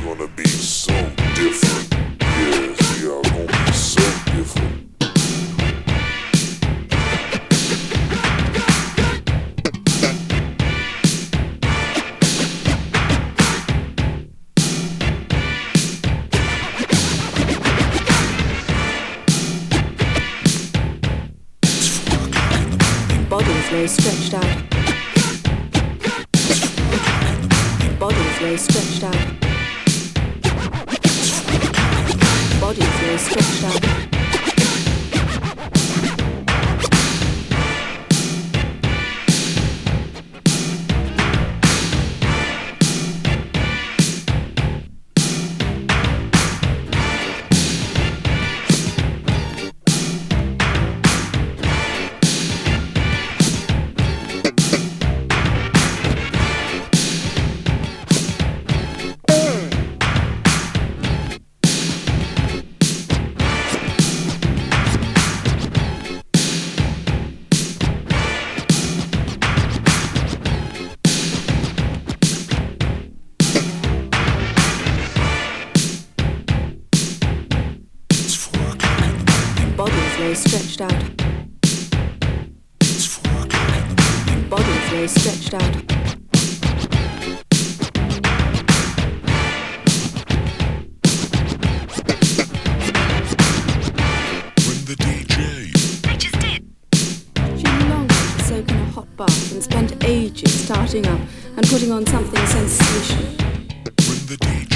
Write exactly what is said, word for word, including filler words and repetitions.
gonna be so different. Yes, we are gonna be so different. Body is very stretched out. Body is very stretched out. Body is very stretched out. Very stretched out. Body is very stretched out. When the D J I just did. She longed to soak in a hot bath and spent ages starting up and putting on something sensational. When the D